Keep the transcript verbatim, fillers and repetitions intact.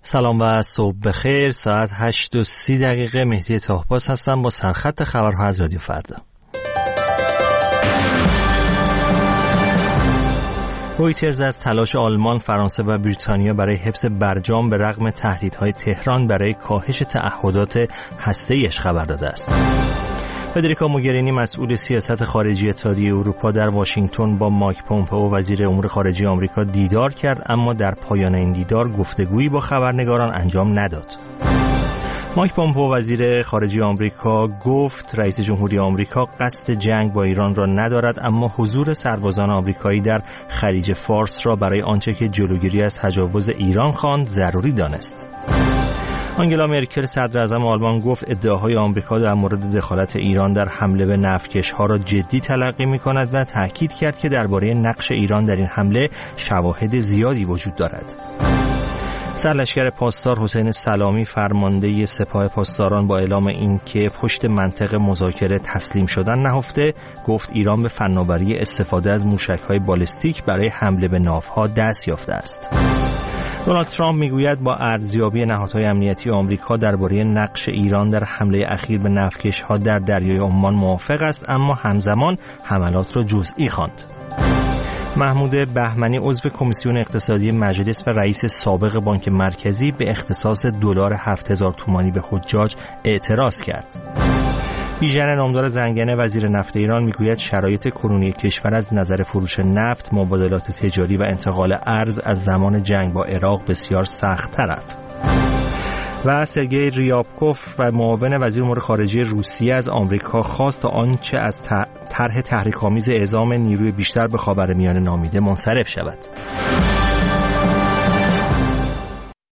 سلام و صبح بخیر. ساعت هشت و سی دقیقه. مهدی طاهباز هستم با سرخط خبرها از رادیو فردا. رویترز از تلاش آلمان، فرانسه و بریتانیا برای حفظ برجام به رغم تهدیدهای تهران برای کاهش تعهدات هسته‌ایش خبر داده است. فدریکا موگرینی مسئول سیاست خارجی اتحادیه اروپا در واشنگتن با مایک پومپئو وزیر امور خارجه آمریکا دیدار کرد، اما در پایان این دیدار گفتگویی با خبرنگاران انجام نداد. مایک پومپئو وزیر خارجه آمریکا گفت رئیس جمهوری آمریکا قصد جنگ با ایران را ندارد، اما حضور سربازان آمریکایی در خلیج فارس را برای آنچه که جلوگیری از تجاوز ایران خواند ضروری دانست. آنگلا مرکل صدر اعظم آلمان گفت ادعاهای آمریکا در مورد دخالت ایران در حمله به نفتکش‌ها را جدی تلقی می‌کند و تاکید کرد که درباره نقش ایران در این حمله شواهد زیادی وجود دارد. سرلشکر پاسدار حسین سلامی فرمانده سپاه پاسداران با اعلام اینکه پشت منطق مذاکره تسلیم شدن نهفته، گفت ایران به فناوری استفاده از موشک‌های بالستیک برای حمله به ناوها دست یافته است. دونالد ترامپ میگوید با ارزیابی نهادهای امنیتی آمریکا درباره نقش ایران در حمله اخیر به نفتکش‌ها در دریای عمان موافق است، اما همزمان حملات را جزئی خواند. محمود بهمنی عضو کمیسیون اقتصادی مجلس و رئیس سابق بانک مرکزی به اختصاص دلار هفت هزار تومانی به حجاج اعتراض کرد. بیژن نامدار زنگنه وزیر نفت ایران میگوید شرایط کنونی کشور از نظر فروش نفت، مبادلات تجاری و انتقال ارز از زمان جنگ با عراق بسیار سخت‌تر است. و سرگئی ریابکوف و معاون وزیر امور خارجه روسیه از آمریکا خواست تا آنچه از طرح تحریک‌آمیز اعزام نیروی بیشتر به خاورمیانه نامیده منصرف شود.